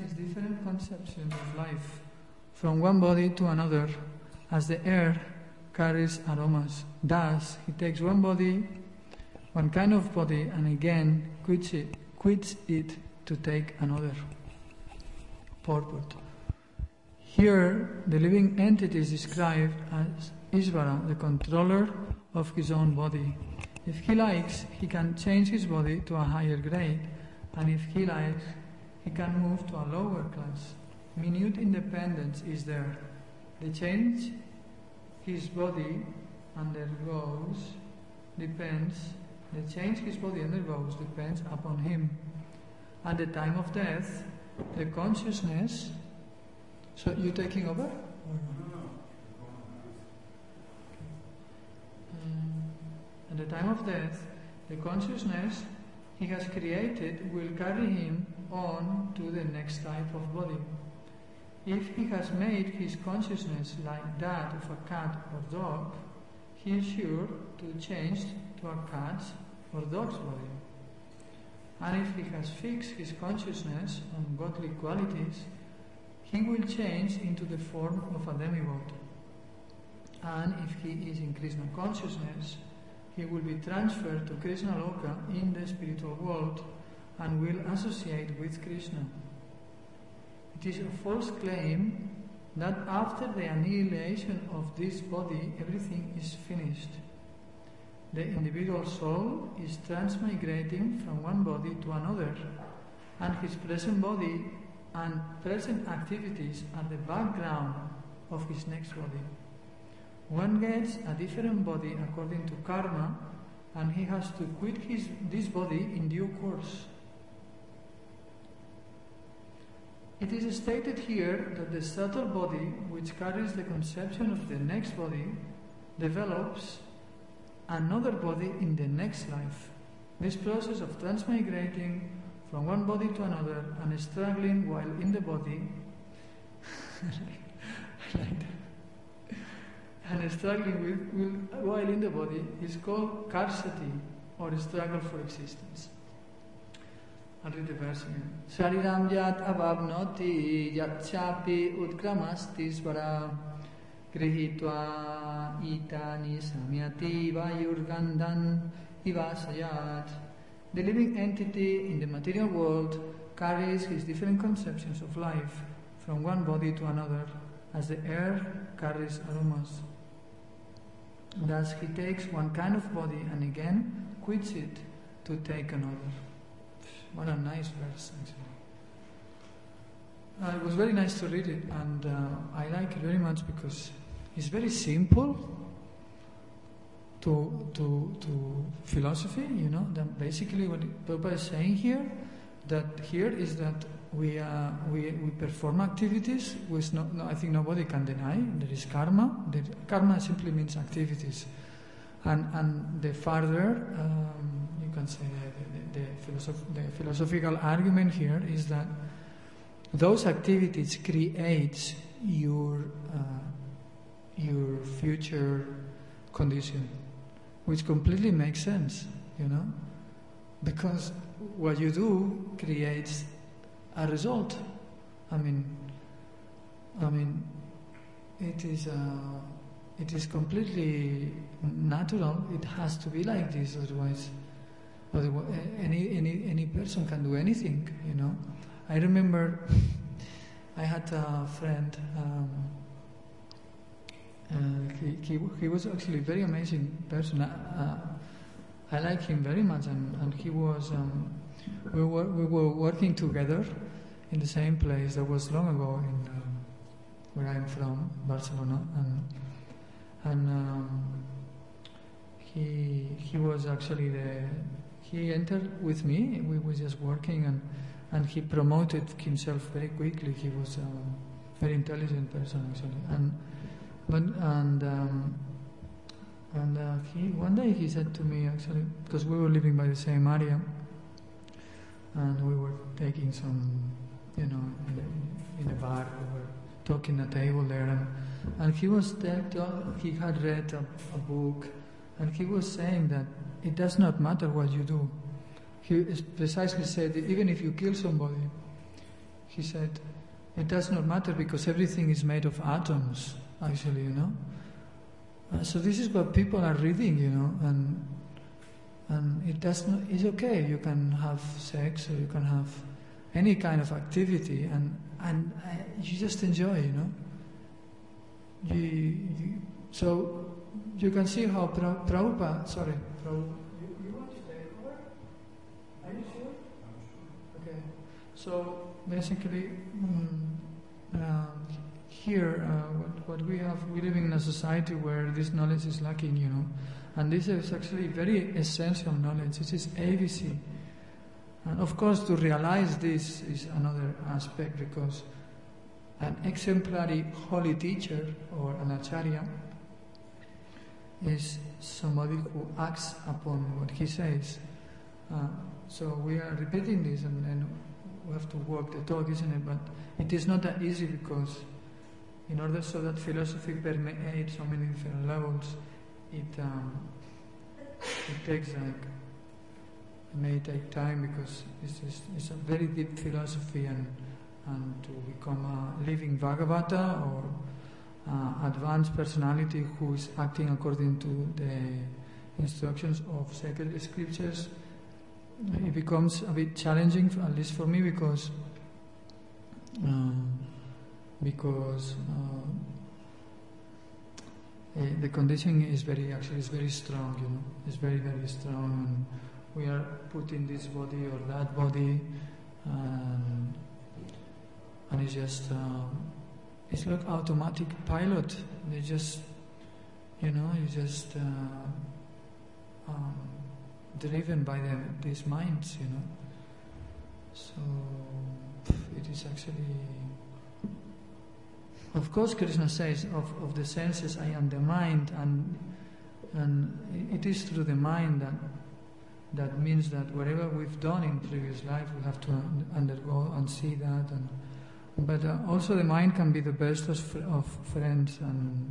his different conceptions of life from one body to another, as the air carries aromas. Thus, he takes one body, one kind of body, and again quits it to take another. Purport. Here, the living entity is described as Ishvara, the controller of his own body. If he likes, he can change his body to a higher grade, and if he likes, he can move to a lower class. Minute independence is there. The change his body undergoes depends upon him. At the time of death, the consciousness. So you taking over? At the time of death, the consciousness he has created will carry him on to the next type of body. If he has made his consciousness like that of a cat or dog, he is sure to change to a cat's or dog's body. And if he has fixed his consciousness on godly qualities, he will change into the form of a demigod. And if he is in Krishna consciousness, he will be transferred to Krishna Loka in the spiritual world and will associate with Krishna. It is a false claim that after the annihilation of this body, everything is finished. The individual soul is transmigrating from one body to another, and his present body and present activities are the background of his next body. One gets a different body according to karma, and he has to quit this body in due course. It is stated here that the subtle body, which carries the conception of the next body, develops another body in the next life. This process of transmigrating from one body to another and struggling while in the body and struggling while in the body is called karsati, or struggle for existence. I'll read the verse again. Shariram yat avabnoti yat chapi utkramastis svara grihitva itani samyati vayurgandan ivasayat. The living entity in the material world carries his different conceptions of life from one body to another, as the air carries aromas. Thus he takes one kind of body and again quits it to take another. What a nice verse, actually. It was very nice to read it, and I like it very much because it's very simple to philosophy. You know, that basically what Prabhupada is saying here, is that we perform activities which I think nobody can deny. There is karma. Karma simply means activities, and the further you can say the philosophical argument here is that those activities creates your future condition, which completely makes sense, you know, because what you do creates a result. I mean, it is completely natural. It has to be like this, otherwise any person can do anything, you know. I remember I had a friend. He was actually a very amazing person. I like him very much, and he was. We were working together in the same place. That was long ago in where I am from, Barcelona, and he was actually he entered with me. We were just working, and he promoted himself very quickly. He was a very intelligent person, actually, one day he said to me, actually, because we were living by the same area, and we were taking some, you know, in a bar, we were talking at a table there, and he had read a book, and he was saying that it does not matter what you do. He precisely said that even if you kill somebody, he said, it does not matter because everything is made of atoms, actually, you know. So this is what people are reading, you know, and it does not. It's okay. You can have sex or you can have any kind of activity, and you just enjoy, you know. So you can see how Prabhupada. Sorry, you want to take over? Are you sure? Okay. So basically, here, what we have, we live in a society where this knowledge is lacking, you know, and this is actually very essential knowledge. This is ABC, and of course, to realize this is another aspect, because an exemplary holy teacher or an acharya is somebody who acts upon what he says. So we are repeating this, and we have to walk the talk, isn't it? But it is not that easy, because in order so that philosophy permeates so many different levels, it takes it may take time, because it's a very deep philosophy, and to become a living Bhagavata or advanced personality who is acting according to the instructions of sacred scriptures, it becomes a bit challenging, at least for me, because the conditioning is very strong, you know. It's very, very strong, and we are put in this body or that body, and it's just it's like automatic pilot. They just, you know, you just driven by these minds, you know. So it is actually, of course, Krishna says of the senses I am the mind, and it is through the mind that means that whatever we've done in previous life we have to undergo and see that, but also the mind can be the best of friends, and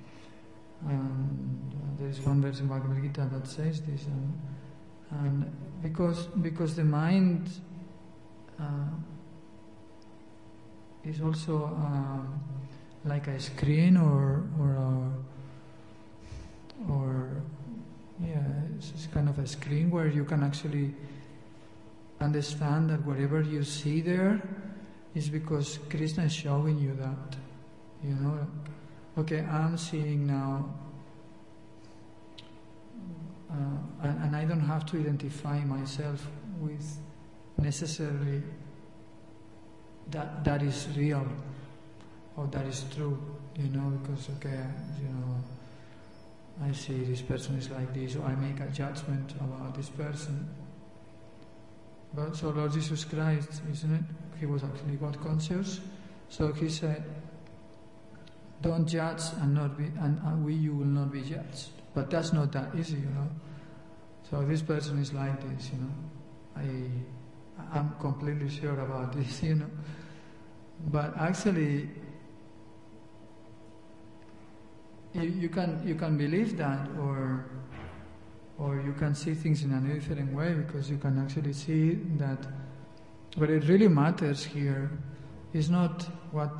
there is one verse in Bhagavad Gita that says this, and because the mind is also like a screen or it's kind of a screen where you can actually understand that whatever you see there is because Krishna is showing you that, you know. Okay, I'm seeing now, and I don't have to identify myself with necessarily that is real or that is true, you know, because, okay, you know, I see this person is like this, or I make a judgment about this person. But so Lord Jesus Christ, isn't it? He was actually God conscious. So he said, don't judge and you will not be judged. But that's not that easy, you know. So this person is like this, you know. I'm completely sure about this, you know. But actually, you can believe that, or you can see things in a different way, because you can actually see that what it really matters here is not how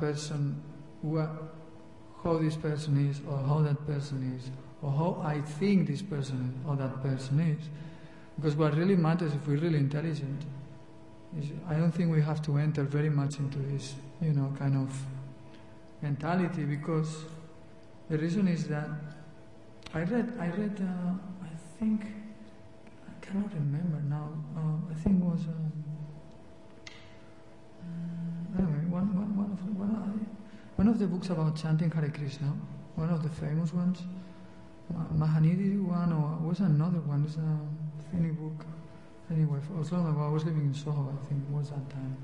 this person is, or how that person is, or how I think this person is, or that person is. Because what really matters, if we're really intelligent, is I don't think we have to enter very much into this, you know, kind of mentality, because the reason is that I read. I think I cannot remember now. I think it was anyway one of the books about chanting Hare Krishna. One of the famous ones, Mahanidhi one, or was another one. It's a thinny book. Anyway, for as long ago I was living in Soho, I think it was that time,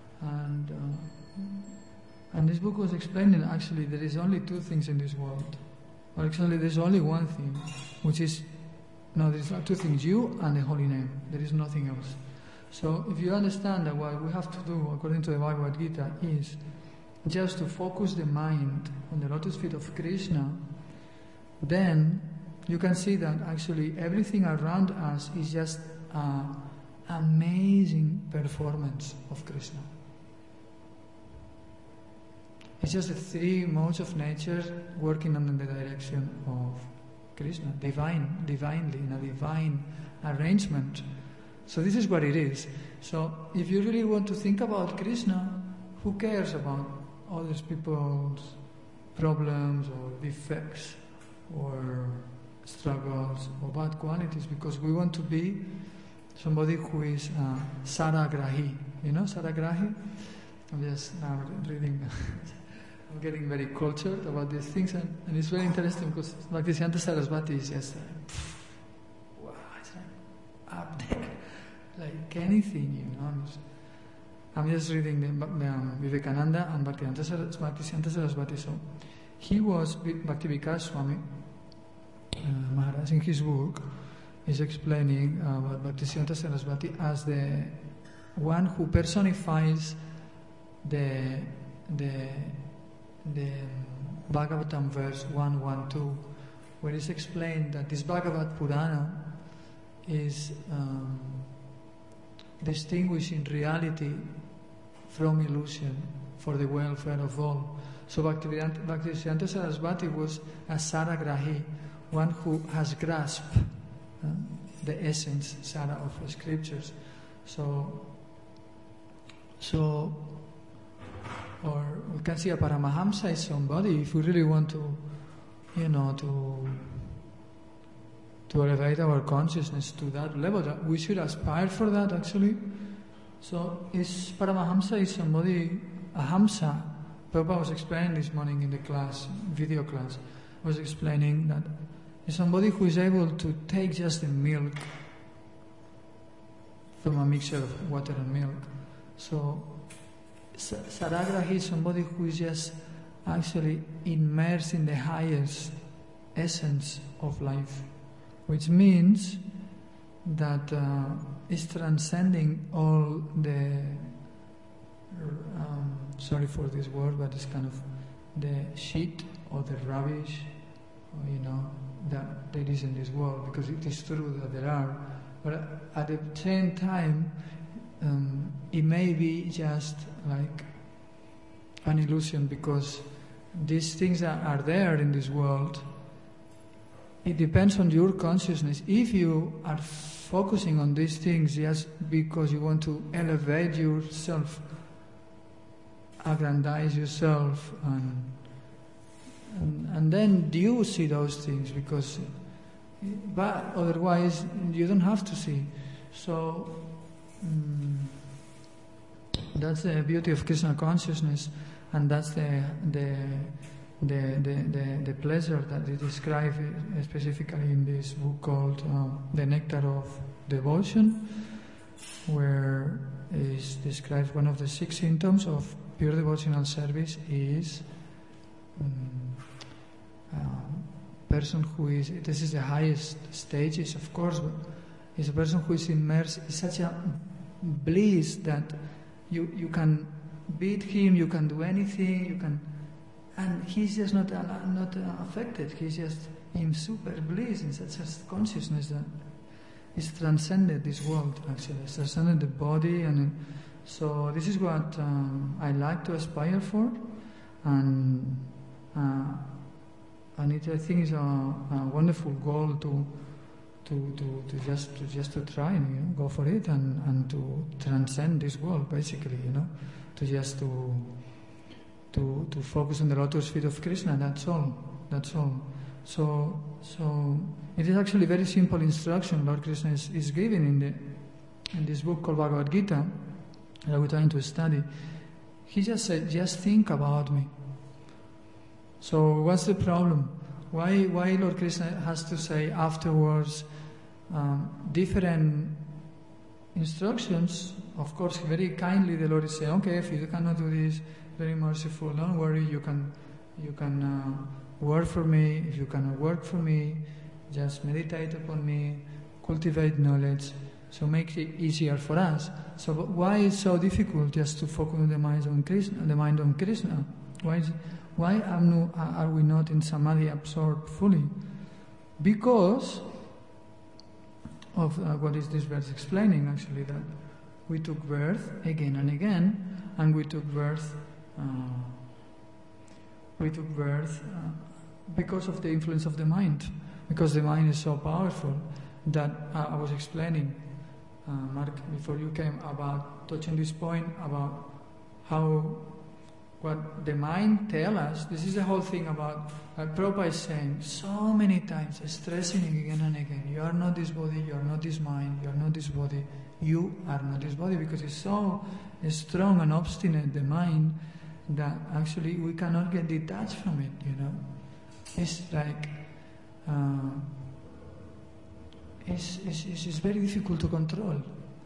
and this book was explaining actually there is only two things in this world, or actually there's only one thing, which is, no, there's two things, you and the holy name. There is nothing else. So if you understand that what we have to do according to the Bhagavad Gita is just to focus the mind on the lotus feet of Krishna, then you can see that actually everything around us is just amazing performance of Krishna. It's just the three modes of nature working under the direction of Krishna, divinely, in a divine arrangement. So this is what it is. So if you really want to think about Krishna, who cares about other people's problems or defects or struggles or bad qualities? Because we want to be somebody who is Saragrahi. You know Saragrahi? I'm just now reading. I'm getting very cultured about these things, and it's very interesting because Bhaktisiddhanta Saraswati is just wow, it's up there, like anything, you know. I'm just reading the Vivekananda and Bhaktisiddhanta Saraswati. So he was Bhakti Vikas Swami Maharaj in his book is explaining about Bhaktisiddhanta Saraswati as the one who personifies the Bhagavatam verse 112, where it's explained that this Bhagavad Purana is distinguishing reality from illusion for the welfare of all. So Bhaktisiddhanta Saraswati was a Saragrahi, one who has grasped the essence, Sara, of the scriptures. Or we can see a Paramahamsa is somebody, if we really want to, to elevate our consciousness to that level, that we should aspire for that actually. So Paramahamsa is somebody, a Hamsa. Prabhupada was explaining this morning in the class, video class, was explaining that is somebody who is able to take just the milk from a mixture of water and milk. So Saragrahi is somebody who is just actually immersed in the highest essence of life, which means that is transcending all the, sorry for this word, but it's kind of the shit or the rubbish, that there is in this world, because it is true that there are, but at the same time, it may be just like an illusion, because these things that are there in this world, it depends on your consciousness. If you are focusing on these things just because you want to elevate yourself, aggrandize yourself, and then you see those things, but otherwise you don't have to see. So that's the beauty of Krishna consciousness, and that's the pleasure that they describe specifically in this book called The Nectar of Devotion, where is described one of the 6 symptoms of pure devotional service is person who is, this is the highest stages of course, but is a person who is immersed in such a bliss that you can beat him, you can do anything, and he's just not affected. He's just in super bliss, in such a consciousness that he's transcended this world. Actually, it's transcended the body, and so this is what I like to aspire for, and it, I think, is a wonderful goal to just to try and go for it and to transcend this world, basically, to just to focus on the lotus feet of Krishna. That's all. So it is actually very simple instruction Lord Krishna is giving in this book called Bhagavad Gita that we're trying to study. He just said, just think about me. So what's the problem? Why Lord Krishna has to say afterwards different instructions? Of course, very kindly the Lord is saying, okay, if you cannot do this, very merciful, don't worry, you can work for me. If you cannot work for me, just meditate upon me, cultivate knowledge, so make it easier for us. So why is it so difficult just to focus on the mind on Krishna? Why are we not in samadhi absorbed fully? Because of what is this verse explaining, actually, that we took birth again and again, and we took birth we took birth because of the influence of the mind, because the mind is so powerful that I was explaining, Mark, before you came, about touching this point about how what the mind tells us. This is the whole thing about, Prabhupada is saying so many times, stressing again and again, you are not this body, you are not this mind, you are not this body, you are not this body, because it's so strong and obstinate, the mind, that actually we cannot get detached from it, you know. It's like, it's very difficult to control.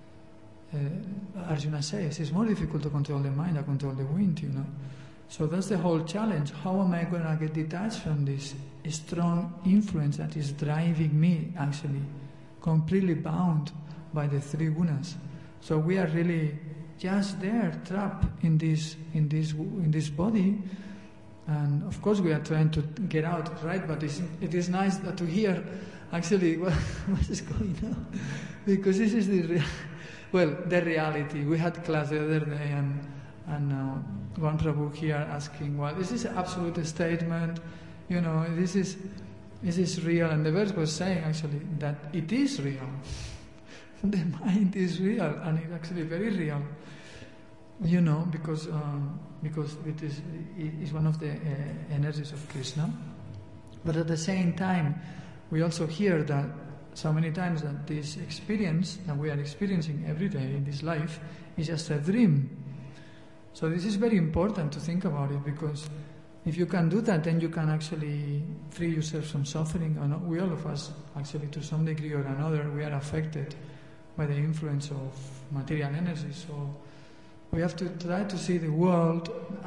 Arjuna says, it's more difficult to control the mind than control the wind, you know. So that's the whole challenge. How am I going to get detached from this strong influence that is driving me, actually, completely bound by the three gunas? So we are really just there, trapped in this body, and of course we are trying to get out, right? But it is nice to hear, actually, what is going on, because this is the reality. We had class the other day, and one Prabhu here asking, well, this is an absolute statement, you know, this is real, and the verse was saying actually that it is real. The mind is real, and it's actually very real, you know, because it is one of the energies of Krishna. But at the same time, we also hear that so many times that this experience that we are experiencing every day in this life is just a dream. So this is very important to think about it, because if you can do that, then you can actually free yourself from suffering. And we, all of us, actually, to some degree or another, we are affected by the influence of material energy. So we have to try to see the world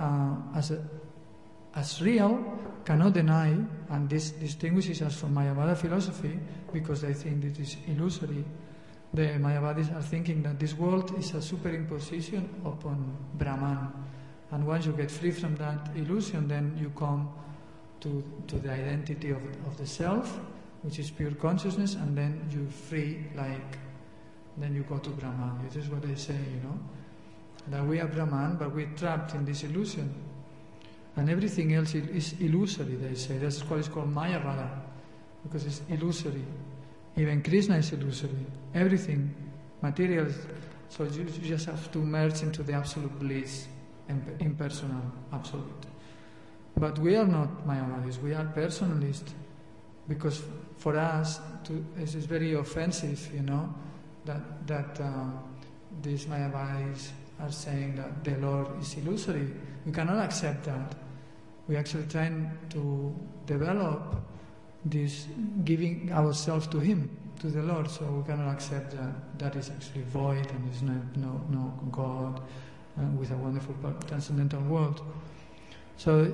as real, cannot deny, and this distinguishes us from Mayavada philosophy, because they think it is illusory. The Mayavadis are thinking that this world is a superimposition upon Brahman, and once you get free from that illusion, then you come to the identity of the self, which is pure consciousness, and then you free, then you go to Brahman. This is what they say, you know, that we are Brahman, but we're trapped in this illusion. And everything else is illusory, they say. That's why it's called Mayavada, because it's illusory. Even Krishna is illusory. Everything, material. So you just have to merge into the absolute bliss, impersonal, absolute. But we are not Mayavadis, we are personalists. Because for us, it is very offensive, you know, that these Mayavadis are saying that the Lord is illusory. We cannot accept that. We actually trying to develop this giving ourselves to Him, to the Lord. So we cannot accept that is actually void and is no God with a wonderful transcendental world. So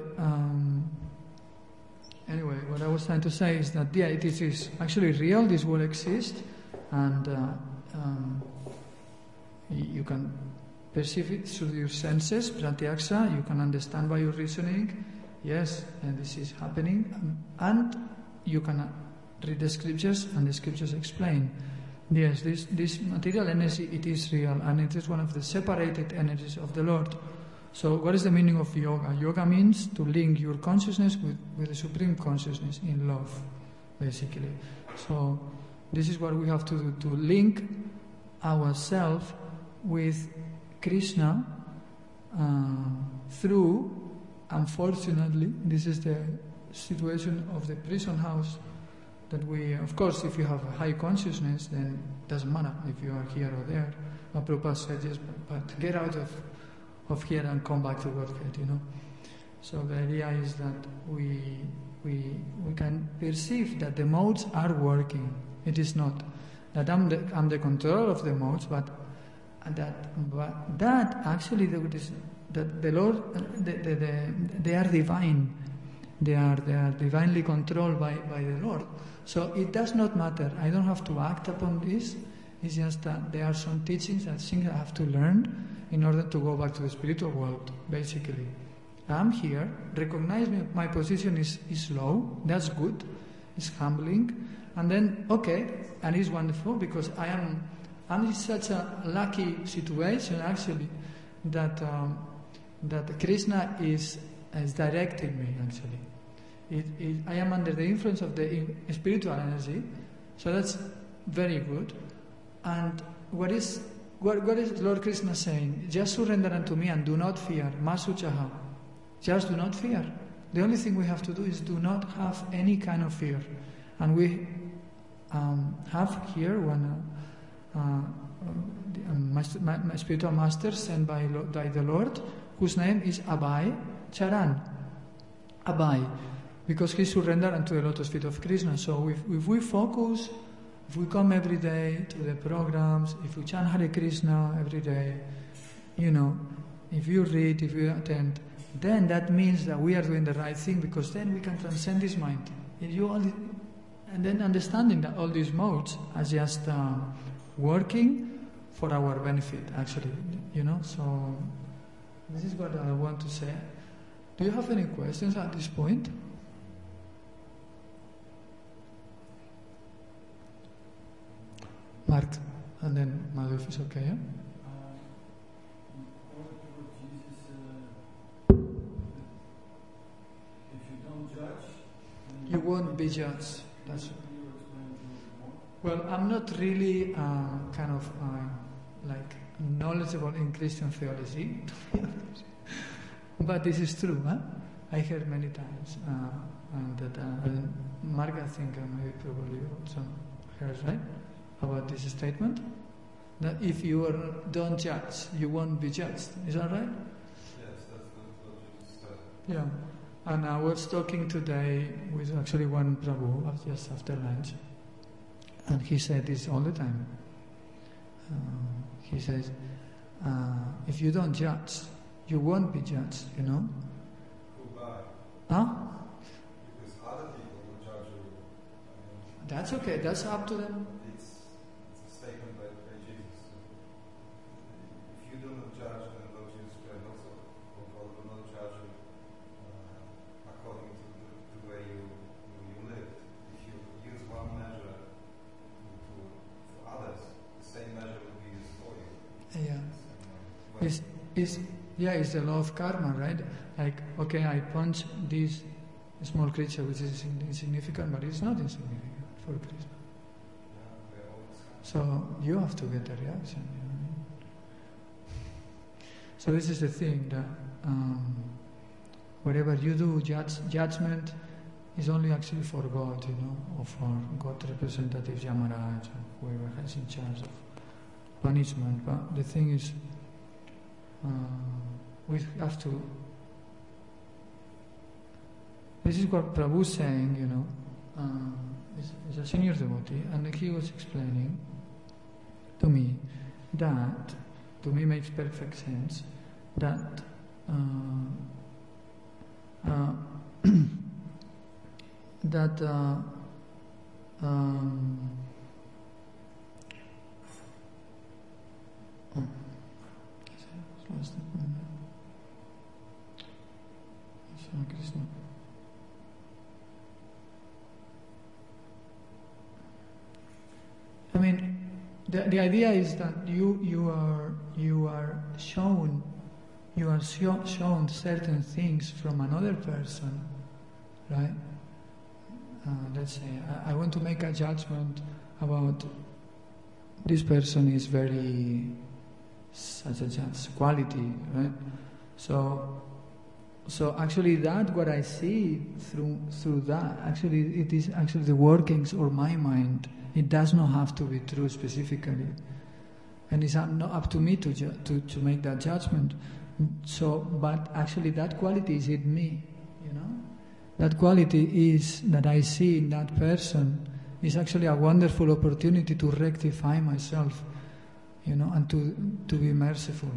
anyway, what I was trying to say is that it is actually real. This world exists, and you can perceive it through your senses, pratyaksa. You can understand by your reasoning. Yes, and this is happening, and you can read the scriptures, and the scriptures explain. Yes, this material energy, it is real, and it is one of the separated energies of the Lord. So what is the meaning of yoga? Yoga means to link your consciousness with the Supreme Consciousness in love, basically. So this is what we have to do, to link ourselves with Krishna through, unfortunately, this is the situation of the prison house, that we, of course, if you have a high consciousness, then it doesn't matter if you are here or there. Prabhupada said, yes, but get out of here and come back to Godhead, you know. So the idea is that we can perceive that the modes are working. It is not that I'm the controller of the modes, but that actually the Lord, they are divine. They are divinely controlled by the Lord. So it does not matter. I don't have to act upon this. It's just that there are some teachings and things I have to learn in order to go back to the spiritual world, basically. I'm here, recognize my position is low, that's good, it's humbling, and then, okay, and it's wonderful, because I'm in such a lucky situation, actually, that Krishna is is directing me actually. I am under the influence of the spiritual energy, so that's very good. And what is Lord Krishna saying? Just surrender unto me and do not fear. Masuchaha. Just do not fear. The only thing we have to do is do not have any kind of fear. And we have here one my spiritual master sent by the Lord, whose name is Abhay Charan. Abhay, because he surrendered unto the lotus feet of Krishna. So if we focus, if we come every day to the programs, if we chant Hare Krishna every day, if you read, if you attend, then that means that we are doing the right thing, because then we can transcend this mind. And then understanding that all these modes are just working for our benefit, actually, So this is what I want to say. Do you have any questions at this point? Mark, and then Madhu, if it's okay, yeah? If you don't judge, you won't be judged. That's well, I'm not really like knowledgeable in Christian theology, but this is true. I heard many times that Mark, I think, maybe probably also heard, right, about this statement, that if you don't judge, you won't be judged. Is that right? Yes, that's what you said. Yeah. And I was talking today with actually one Prabhu just after lunch, and he said this all the time. He says, if you don't judge, you won't be judged, Goodbye. Huh? Because other people will judge you. That's okay, that's up to them. It's a statement by Jesus. If you do not judge, then Lord Jesus Christ also will not judge you according to the way you live. If you use one measure for others, the same measure will be used for you. Yeah. It's the law of karma, right? Like, okay, I punch this small creature which is insignificant, but it's not insignificant for Krishna. So you have to get a reaction. So this is the thing, that whatever you do, judgment is only actually for God, or for God representative Yamaraj, or whoever is in charge of punishment. But the thing is, we have to. This is what Prabhu is saying, is a senior devotee, and he was explaining to me that, to me makes perfect sense, that I mean, the idea is that you are shown certain things from another person, right? Let's say I want to make a judgment about this person is very such quality, right? So actually that what I see through that, actually it is actually the workings of my mind. It does not have to be true specifically, and it's not up to me to make that judgment. So, but actually that quality is in me, That quality is that I see in that person is actually a wonderful opportunity to rectify myself, and to be merciful,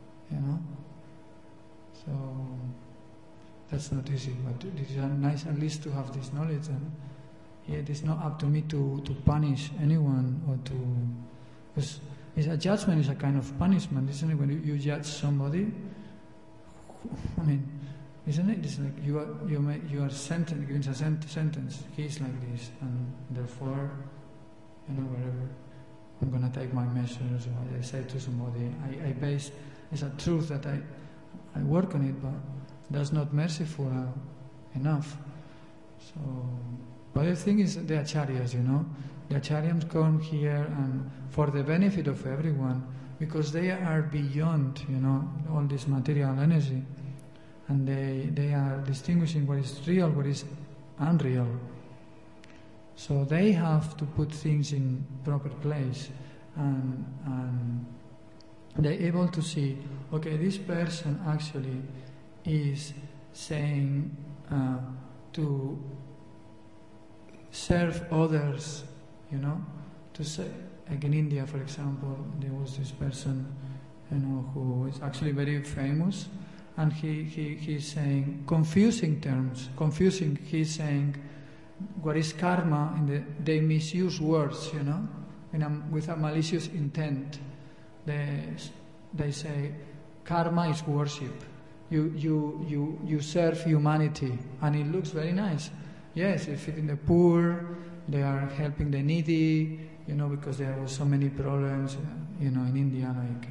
So that's not easy, but it is nice at least to have this knowledge. And it is not up to me to punish anyone or because a judgment is a kind of punishment, isn't it? When you judge somebody, I mean, isn't it? It's like you are sentenced, given a sentence. He is like this, and therefore, whatever. I'm gonna take my measures. Or I say to somebody, I base. It's a truth that I work on it, but that's not merciful enough. So, but the thing is, the acharyas, the acharyas come here and for the benefit of everyone, because they are beyond, all this material energy, and they are distinguishing what is real, what is unreal. So they have to put things in proper place, and they're able to see, okay, this person actually is saying to serve others, to say, like in India, for example, there was this person, who is actually very famous, and he's saying confusing terms, he's saying what is karma, they misuse words, with a malicious intent. They say karma is worship. You serve humanity, and it looks very nice. Yes, they're feeding the poor, they are helping the needy, because there were so many problems, in India, like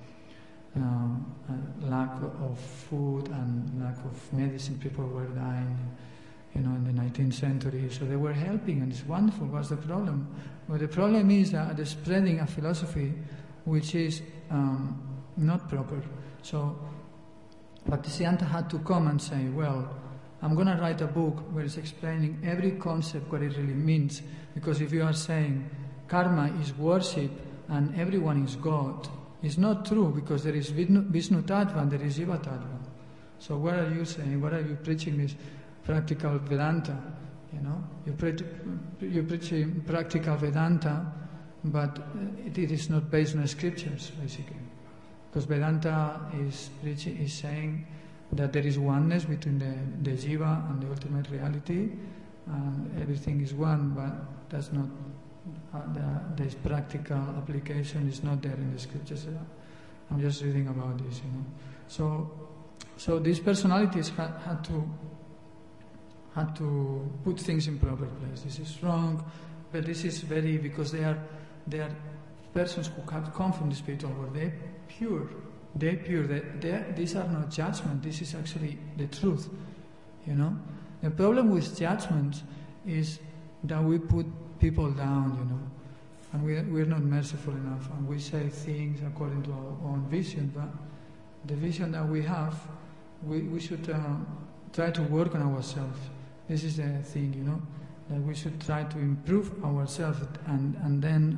lack of food and lack of medicine. People were dying, in the 19th century. So they were helping, and it's wonderful. What's the problem? Well, the problem is that they're spreading a philosophy which is not proper. So Bhaktisiddhanta had to come and say, well, I'm going to write a book where it's explaining every concept, what it really means. Because if you are saying karma is worship and everyone is God, it's not true, because there is Vishnu Tattva and there is Jiva Tattva. So what are you saying? What are you preaching this practical Vedanta? You're preaching practical Vedanta, but it is not based on scriptures, basically. Because Vedanta is saying that there is oneness between the Jiva and the ultimate reality, and everything is one, but that's not, this practical application is not there in the scriptures. I'm just reading about this, So these personalities had to put things in proper place. This is wrong, but this is because they are persons who come from the spiritual world. They're pure. These are not judgment. This is actually the truth. The problem with judgments is that we put people down. And we're not merciful enough, and we say things according to our own vision. But the vision that we have, we should try to work on ourselves. This is the thing, that we should try to improve ourselves, and then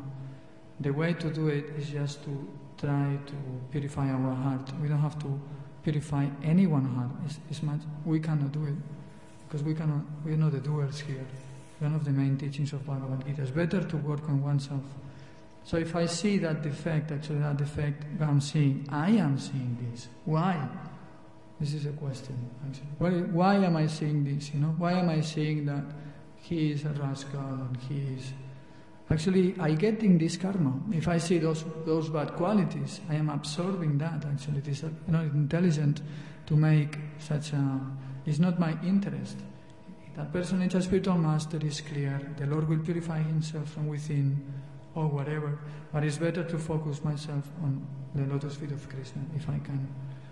the way to do it is just to try to purify our heart. We don't have to purify anyone's heart. It's much, we cannot do it, because we're not the doers here. One of the main teachings of Bhagavad Gita is better to work on oneself. So if I see that defect, I'm seeing, I am seeing this. Why? This is a question, actually. Why am I seeing this? Why am I seeing that he is a rascal and he is... Actually, I get in this karma. If I see those bad qualities, I am absorbing that. Actually, it is intelligent to make such a... It's not my interest. That person is a spiritual master, is clear. The Lord will purify himself from within, or whatever. But it's better to focus myself on the lotus feet of Krishna, if I can.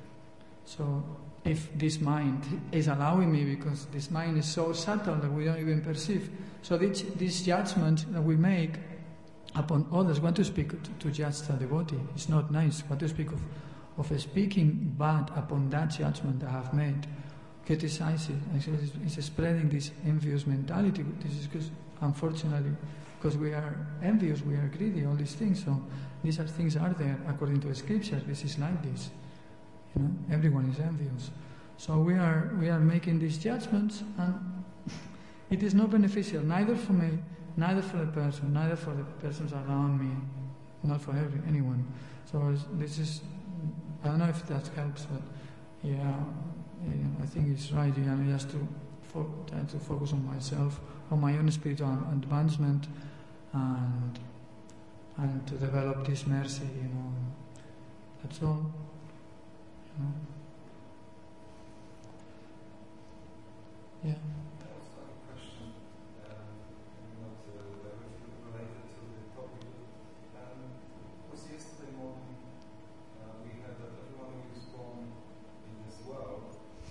So, if this mind is allowing me, because this mind is so subtle that we don't even perceive. So this judgment that we make upon others, want to speak to judge the devotee, it's not nice. Want to speak of speaking bad upon that judgment I have made. Criticize it. Actually, it's spreading this envious mentality. This is because, unfortunately, because we are envious, we are greedy, all these things. So these things are there according to the scriptures. This is like this. Everyone is envious. So we are making these judgments, and it is not beneficial, neither for me, neither for the person, neither for the persons around me, not for anyone. So this is, I don't know if that helps, but yeah, I think it's right. Just to try to focus on myself, on my own spiritual advancement, and to develop this mercy. That's all. Yeah. Also a question, not directly related to the topic. Was yesterday morning we heard that everyone who is born in this world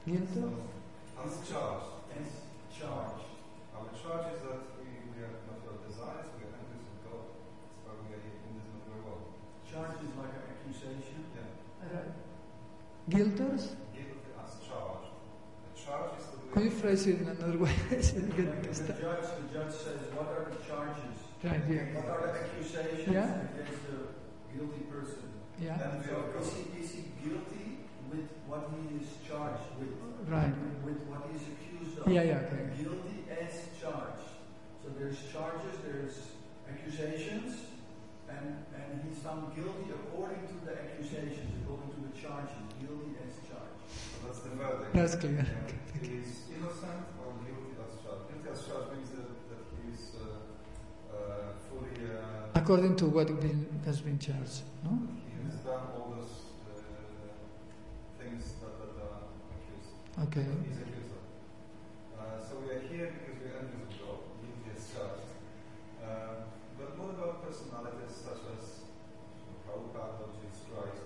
Guilty? And charge. And charge. Our charge is that we are not our desires, we are enemies of God. That's why we are here in this material world. Charge is like an accusation. Yeah. Right. Guilters? Guilty as charged. The charge is the way. Can you phrase it in another way? The judge says, what are the charges? Right, yeah. What are the accusations against the guilty person? Yeah. And so is he guilty with what he is charged with? Right. With what he is accused of? Yeah, okay. Guilty as charged. So there's charges, there's accusations, and he's found guilty according to the accusations, according to the charges. Guilty as charged. So that's the verdict. That's clear. He is innocent or guilty as charged. Guilty as charged means that he is fully. According to what has been charged, no? He has done all those things that are accused. Okay. He's accused of. So we are here because we are enemies of God, guilty as charged. But what about personalities such as Prabhupada or Jesus Christ?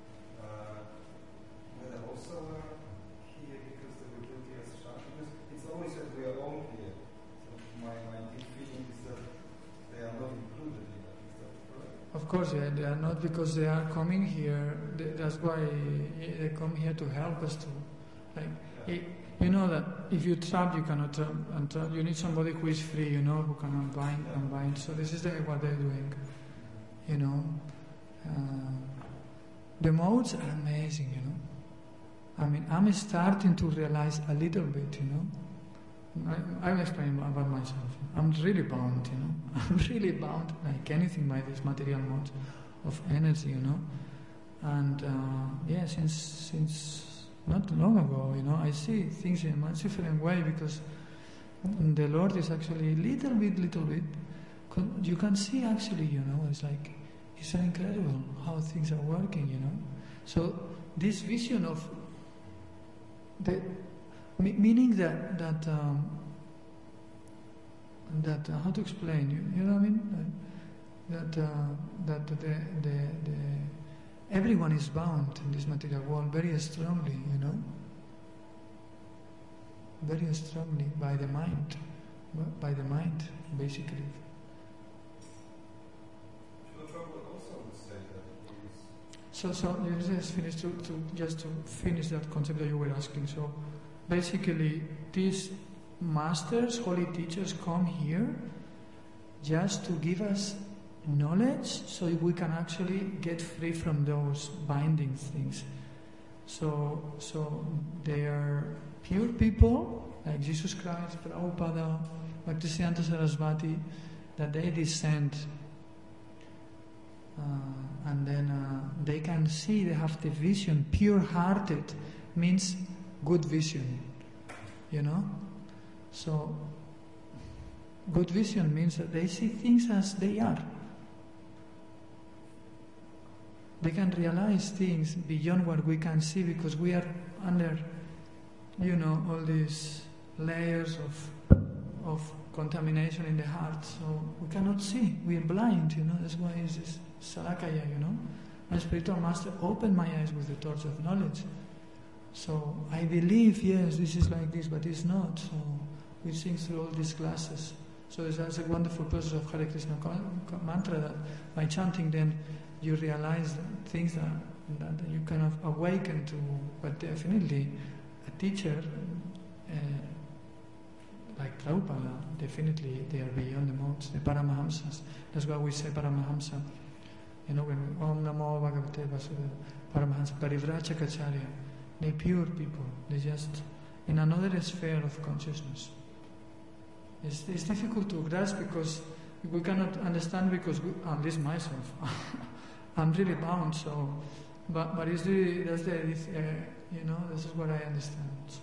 Were they also here because they were guilty as charged? Because it's always that we are all here. So my deep feeling is that they are not included in that. Is that correct? Of course, yeah, they are not because they are coming here. That's why they come here to help us to, like, you know that if you trap, you cannot trap, and you need somebody who is free, you know, who can unbind. So this is what they're doing, you know. The modes are amazing, you know. I mean, I'm starting to realize a little bit, you know. I'll explain about myself. I'm really bound, you know. I'm really bound, like anything, by this material mode of energy, you know. And yeah, since not long ago, you know, I see things in a much different way because the Lord is actually little bit. You can see actually, you know, it's like it's so incredible how things are working, you know. So this vision of the meaning that how to explain, you know what I mean? That the everyone is bound in this material world very strongly, you know, very strongly by the mind, basically. Prabhupada also would say that he is. So you just to finish that concept that you were asking. So basically, these masters, holy teachers, come here just to give us knowledge so we can actually get free from those binding things. So they are pure people like Jesus Christ, Prabhupada, Bhaktisiddhanta Sarasvati, that they descend and then they can see, they have the vision. Pure-hearted means good vision, you know. So good vision means that they see things as they are. They can realize things beyond what we can see because we are under, you know, all these layers of contamination in the heart. So we cannot see. We are blind, you know. That's why it's this Salakaya, you know. My spiritual master opened my eyes with the torch of knowledge. So I believe, yes, this is like this, but it's not. So we sing through all these classes. So that's a wonderful process of Hare Krishna mantra that by chanting then you realize things that you kind of awaken to. But definitely a teacher like Prabhupada, definitely they are beyond the modes, the Paramahamsas. That's why we say Paramahamsa. You know, when Om Namo Bhagavate Vasudeva, Paramahamsa, Parivrajacharya, they're pure people. They're just in another sphere of consciousnness. It's difficult to grasp because we cannot understand because at least myself, I'm really bound. So, but it's really that's the you know, this is what I understand. So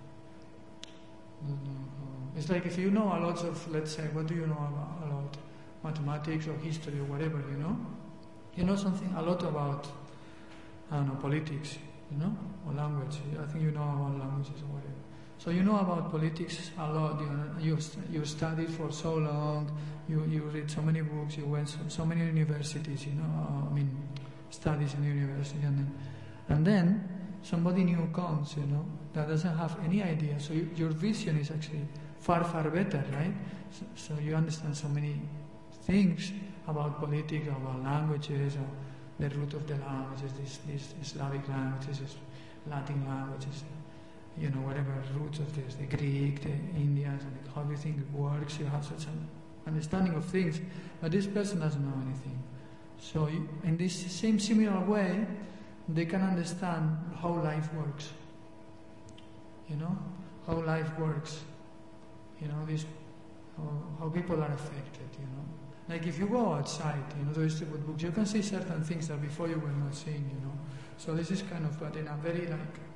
it's like if you know a lot of, let's say, what do you know about mathematics or history or whatever, you know something a lot about, I don't know, politics, you know, or language. I think you know about languages or whatever. So you know about politics a lot. You studied for so long. You read so many books. You went so many universities. You know, I mean, studies in university, and then somebody new comes, that doesn't have any idea. So your vision is actually far, far better, right? So you understand so many things about politics, about languages, or the root of the languages, these Slavic languages, Latin languages, whatever roots of this, the Greek, the Indians, and how everything works. You have such an understanding of things, but this person doesn't know anything. So in this same similar way, they can understand how life works. How life works. How people are affected. Like if you go outside, to distribute books, you can see certain things that before you were not seeing. So this is kind of, but in a very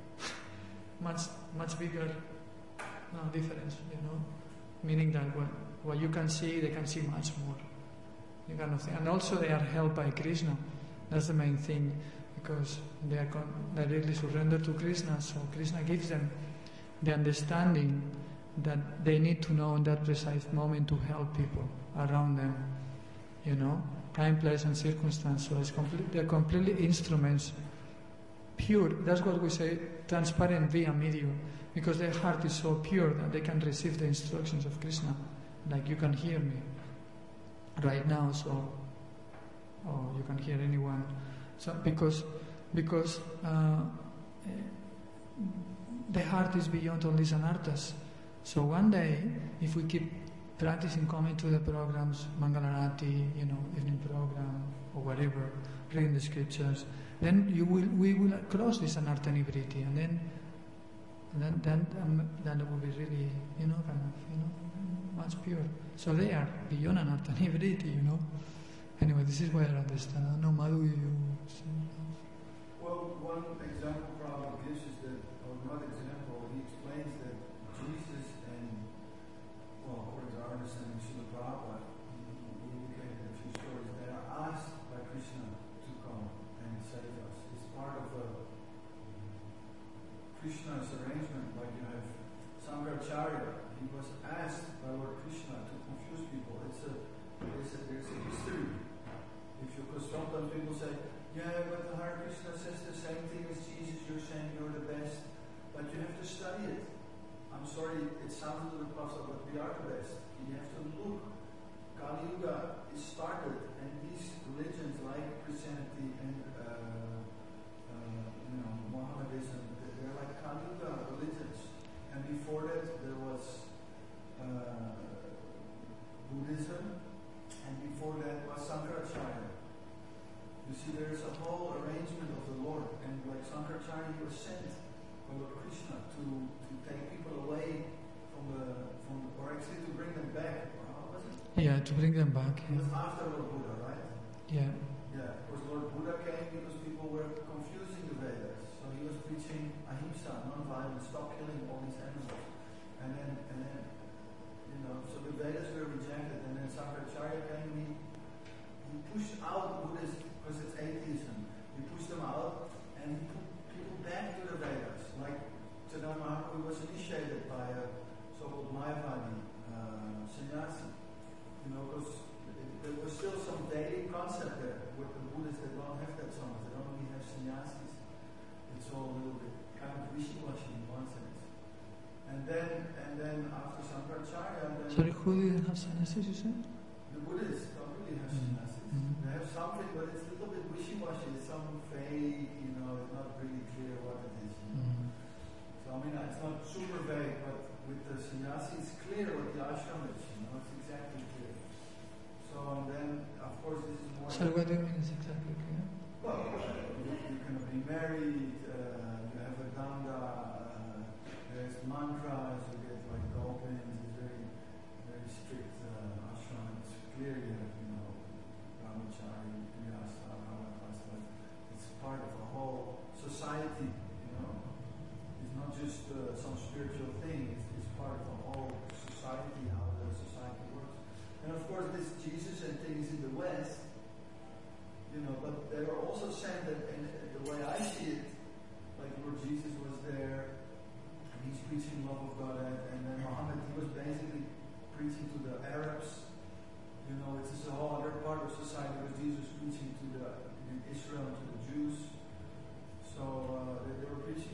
much bigger difference. Meaning that what you can see, they can see much more. The kind of thing. And also they are helped by Krishna. That's the main thing, because they are directly surrendered to Krishna. So Krishna gives them the understanding that they need to know in that precise moment to help people around them. Time, place, and circumstance. So they're completely instruments, pure. That's what we say, transparent via medium, because their heart is so pure that they can receive the instructions of Krishna. Like you can hear me right now, or you can hear anyone. So because the heart is beyond all these anarthas. So one day, if we keep practicing coming to the programs, Mangalarati, evening program, or whatever, reading the scriptures, then we will cross this anartha nivriti, and then it will be really, much pure. So they are beyond anartha nivriti, Anyway, this is what I understand. I don't know, Madhu, you say? Well, one example Prabhupada gives is that, or not example, he explains that Jesus and, according to our understanding, Srila Prabhupada, he indicated a few stories that are asked by Krishna to come and save us. It's part of Krishna's arrangement, like you have Sankaracharya. He was asked by Lord Krishna to confuse people. There's a history. Because sometimes people say, yeah, but Hare Krishna says the same thing as Jesus, you're saying you're the best, but you have to study it. I'm sorry, it sounds a little puffed up, but we are the best. You have to look. Kali Yuga is started, and these religions like Christianity and Mohammedanism, they're like Kali Yuga religions. And before that, there was Buddhism, and before that was Sankaracharya. You see, there is a whole arrangement of the Lord, and like Sankaracharya, he was sent by Lord Krishna to take people away or actually to bring them back. How was it? Yeah, to bring them back. It was after Lord Buddha, right? Yeah. Yeah, of course, Lord Buddha came because people were confusing the Vedas. So he was preaching ahimsa, non-violence, stop killing all these animals. And then, so the Vedas were rejected, and then Sankaracharya came, he pushed out Buddhism, because it's atheism. He pushed them out, and he put people back to the Vedas. Like Chaitanya Mahaprabhu was initiated by a so-called Mayavadi sannyasi. Because there was still some Vedic concept there with the Buddhists that don't have that so much. They don't really have sannyasis. It's all a little bit kind of wishy-washy in one sense. And then after Sankaracharya, Sorry, who didn't have sannyasis, you said? The Buddhists don't really have sannyasis. They have something, but it's a little bit wishy-washy. It's some vague, it's not really clear what it is. So it's not super vague, but with the sannyasi, it's clear what the ashram is. It's exactly clear. So then, of course, this is more. So what do you mean is exactly clear? Well, you can be married. You have a danda. There's mantras. You get like gopins. It's very, very strict ashram. It's clear. You have, brahmachari, grihastha, vanapasta. It's part of a whole society. It's not just some spiritual thing. It's part of the whole society. How the society works. And of course, this Jesus and things in the West, but they were also saying that, and the way I see it, like Lord Jesus was there, and he's preaching love of God, and then Muhammad, he was basically preaching to the Arabs. It's a whole other part of society, because Jesus was preaching in Israel to the Jews. So they were preaching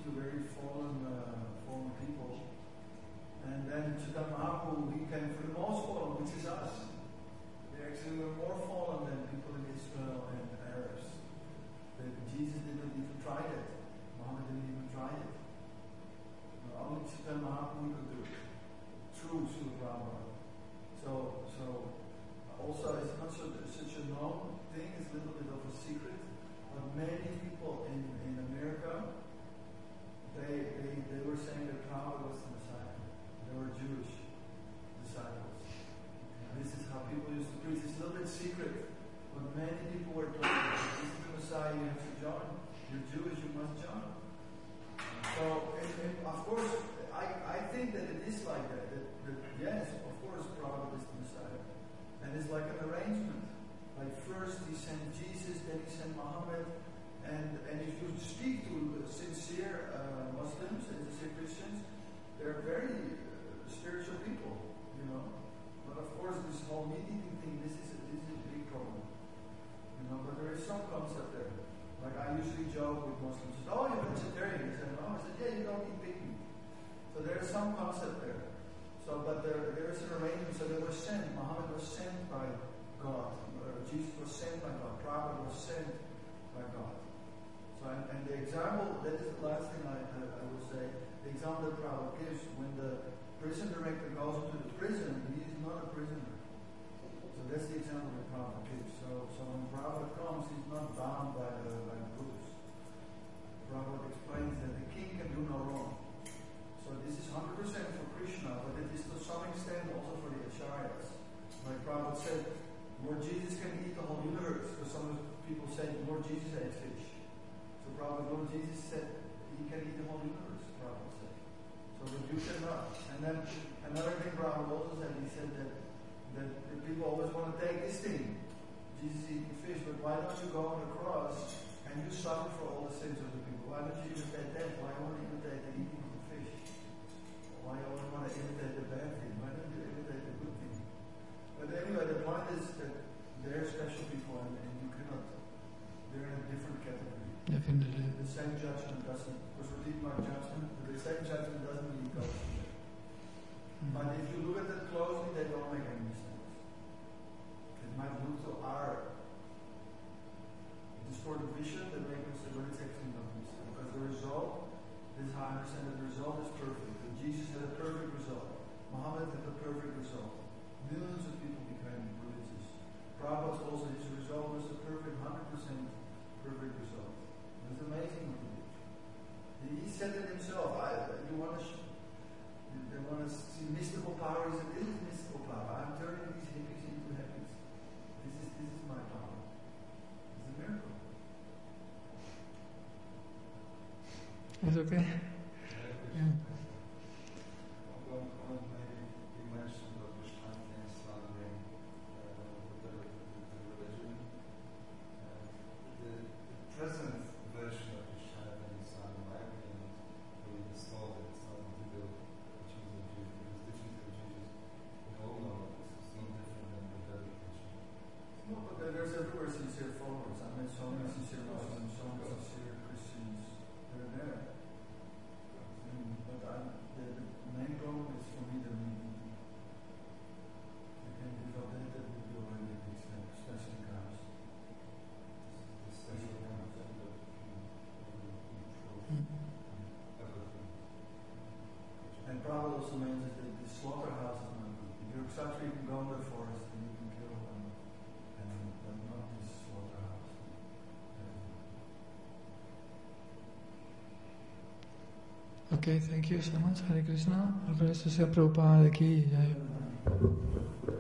So there is some concept there. So, but there is an arrangement. So they were sent. Muhammad was sent by God. Jesus was sent by God. Prophet was sent by God. So, and the example, that is the last thing I would say. The example that Prophet gives, when the prison director goes into the prison, he is not a prisoner. So that's the example that Prophet gives. So when Prophet comes, he's not bound by the rules. Prophet explains that the king can do no wrong. So this is 100% for Krishna, but it is to some extent also for the Acharyas. Like Prophet said, Lord Jesus can eat the whole universe, because some people say Lord Jesus ate fish. So Prophet, Lord Jesus said he can eat the whole universe, Prophet said. So that you cannot. And then another thing Prophet also said, he said that people always want to take this thing, Jesus eating fish, but why don't you go on the cross and you suffer for all the sins of the people? Why don't you imitate that? Why only imitate the eating of the fish? Why only want to imitate the bad thing? Why don't you imitate the good thing? But anyway, the point is that they're special people and you cannot, they're in a different category. Definitely. The same judgment doesn't, because we read my judgment, but the same judgment doesn't really go to them. But if you look at it closely, they don't make any mistakes. It might look to our distorted vision that makes us say, but it's actually not a mistake. Because the result, this is how I understand it, the result is perfect. And Jesus had a perfect result. Muhammad had a perfect result. Millions of people became religious. Prabhupada also, his result was a perfect, 100% perfect result. It was amazing what he did. He said it himself. They want to see mystical power. He said, this is mystical power. I'm turning these hippies into hippies. This is my power. It's a miracle. It's okay. Yeah. Maybe you mentioned that Christianity is slandering the religion. The present version of Christianity is slandering, in my opinion, really distorted. It's nothing to do with choosing Jesus, because the choosing Jesus, we all know it's no different than the very Christian. No, but there's everywhere sincere followers. I met so many sincere Muslims, so many sincere Christians. They're there. But the main problem is for me the meaning. You can develop that with your identity, especially guys. Especially guys. And Prabhupada also mentions that the slaughterhouse is not good. If you're such, you can go in the forest and you can kill them, but not this slaughterhouse. Okay, thank you so much. Hare Krishna. All praise to Srila Prabhupada ki jai.